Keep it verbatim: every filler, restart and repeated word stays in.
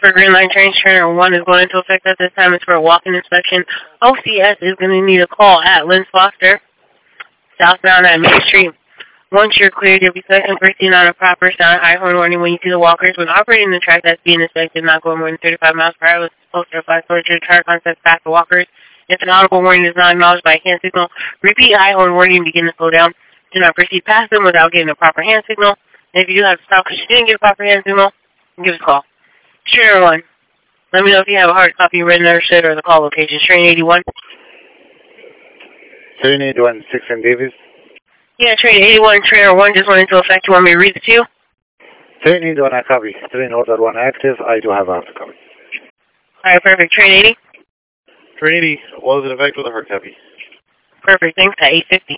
For Green Line Train, Trainer one is going into effect at this time. It's for a walk-in inspection. O C S is going to need a call at Lynn Foster, southbound at Main Street. Once you're cleared, you'll be second proceeding on a proper sound high horn warning when you see the walkers. When operating the track that's being inspected, not going more than thirty-five miles per hour, with poster or flash forward to the car concept back to walkers. If an audible warning is not acknowledged by a hand signal, repeat high horn warning and begin to slow down. Do not proceed past them without getting a proper hand signal. And if you do have to stop because you didn't get a proper hand signal, give us a call. Trainer one, let me know if you have a hard copy written understood or the call location. Train eighty-one. Train eighty-one, six and Davis. Yeah, Train eighty-one, Trainer one just went into effect. You want me to read it to you? Train eighty-one, I copy. Train order one active. I do have a hard copy. All right, perfect. Train eighty? Train eighty, was in effect with a hard copy. Perfect. Thanks. At eight fifty.